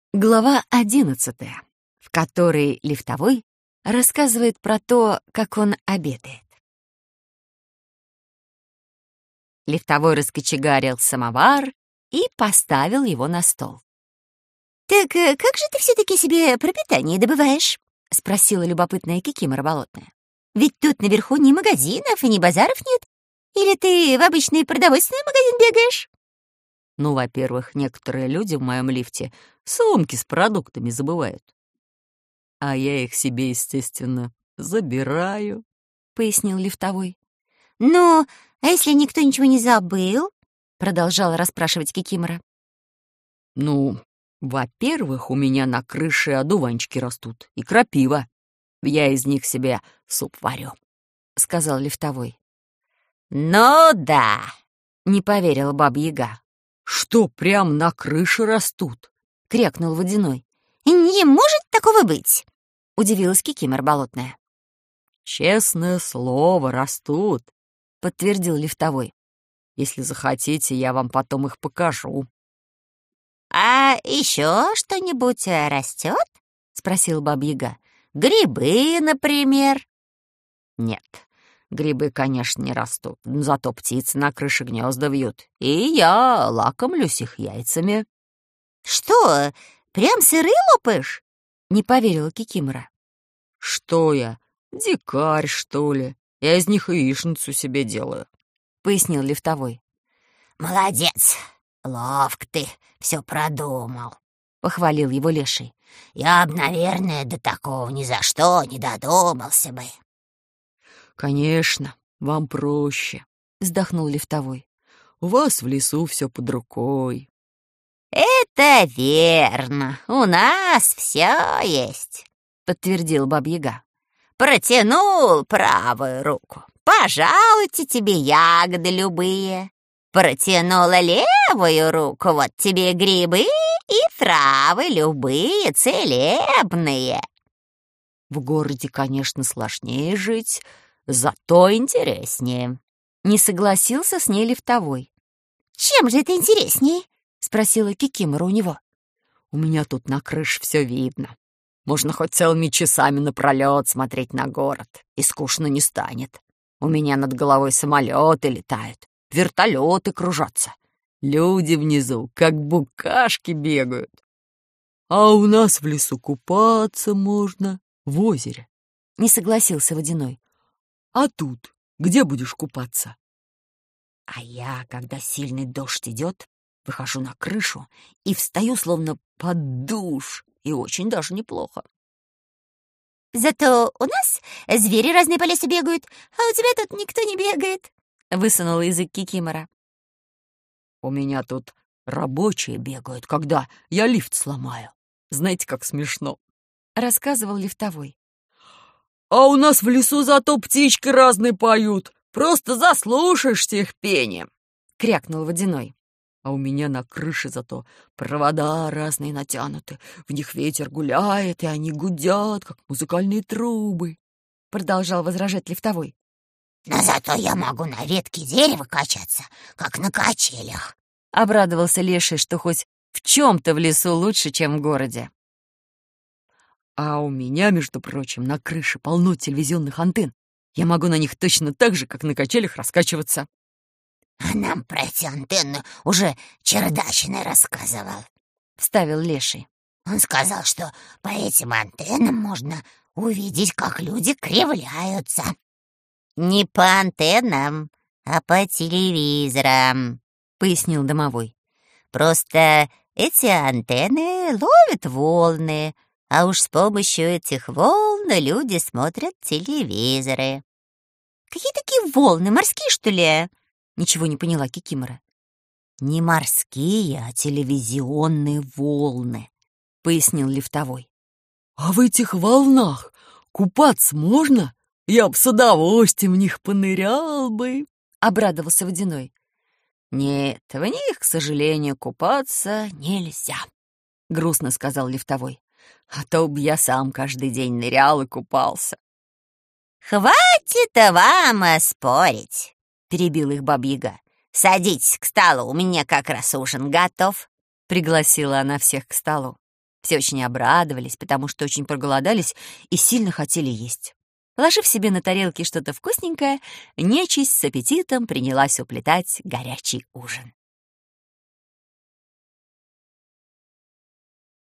Глава 11, в которой лифтовой рассказывает про то, как он обедает. Лифтовой раскочегарил самовар и поставил его на стол. «Так как же ты все-таки себе пропитание добываешь?» — спросила любопытная Кикимора болотная. «Ведь тут наверху ни магазинов и ни базаров нет. Или ты в обычный продовольственный магазин бегаешь?» Ну, во-первых, некоторые люди в моем лифте сумки с продуктами забывают. А я их себе, естественно, забираю, — пояснил лифтовой. «Ну, а если никто ничего не забыл?» — продолжала расспрашивать Кикимора. Ну, во-первых, у меня на крыше одуванчики растут и крапива. Я из них себе суп варю, — сказал лифтовой. «Ну да», — не поверила Баба-Яга. «Что, прям на крыше растут?» — крякнул Водяной. «Не может такого быть», — удивилась Кикимора болотная. «Честное слово, растут», — подтвердил лифтовой. «Если захотите, я вам потом их покажу». «А еще что-нибудь растет?» — спросила Баба-Яга. «Грибы, например?» «Нет, грибы, конечно, не растут, но зато птицы на крыше гнезда вьют, и я лакомлюсь их яйцами». «Что, прям сыры лопаешь?» — не поверила Кикимора. «Что я, дикарь, что ли? Я из них яичницу себе делаю», — пояснил лифтовой. «Молодец, ловко ты все продумал», — похвалил его леший. «Я б, наверное, до такого ни за что не додумался бы». «Конечно, вам проще», — вздохнул лифтовой. «У вас в лесу все под рукой». «Это верно, у нас все есть», — подтвердил Баба-Яга. «Протянул правую руку, пожалуйте тебе ягоды любые. Протянула левую руку, вот тебе грибы и травы любые, целебные». В городе, конечно, сложнее жить, зато интереснее. Не согласился с ней лифтовой. «Чем же это интереснее?» — спросила Кикимора у него. «У меня тут на крыше все видно. Можно хоть целыми часами напролёт смотреть на город, и скучно не станет. У меня над головой самолеты летают, вертолеты кружатся. Люди внизу, как букашки, бегают. А у нас в лесу купаться можно, в озере», — не согласился Водяной. «А тут где будешь купаться?» «А я, когда сильный дождь идет, выхожу на крышу и встаю словно под душ, и очень даже неплохо». «Зато у нас звери разные по лесу бегают, а у тебя тут никто не бегает», — высунула язык Кикимора. «У меня тут рабочие бегают, когда я лифт сломаю. Знаете, как смешно», — рассказывал лифтовой. «А у нас в лесу зато птички разные поют. Просто заслушаешься их пением», — крякнул Водяной. «А у меня на крыше зато провода разные натянуты. В них ветер гуляет, и они гудят, как музыкальные трубы», — продолжал возражать лифтовой. «Но зато я могу на ветке дерева качаться, как на качелях», — обрадовался леший, что хоть в чем-то в лесу лучше, чем в городе. «А у меня, между прочим, на крыше полно телевизионных антенн. Я могу на них точно так же, как на качелях, раскачиваться». «А нам про эти антенны уже Чердачный рассказывал», — вставил леший. «Он сказал, что по этим антеннам можно увидеть, как люди кривляются». «Не по антеннам, а по телевизорам», — пояснил домовой. «Просто эти антенны ловят волны, а уж с помощью этих волн люди смотрят телевизоры». «Какие такие волны? Морские, что ли?» Ничего не поняла Кикимора. «Не морские, а телевизионные волны», — пояснил лифтовой. «А в этих волнах купаться можно? Я б с удовольствием в них понырял бы», — обрадовался Водяной. «Нет, в них, к сожалению, купаться нельзя», — грустно сказал лифтовой. «А то б я сам каждый день нырял и купался». «Хватит вам спорить», — перебил их Баба-Яга. «Садитесь к столу, у меня как раз ужин готов», — пригласила она всех к столу. Все очень обрадовались, потому что очень проголодались и сильно хотели есть. Положив себе на тарелки что-то вкусненькое, нечисть с аппетитом принялась уплетать горячий ужин.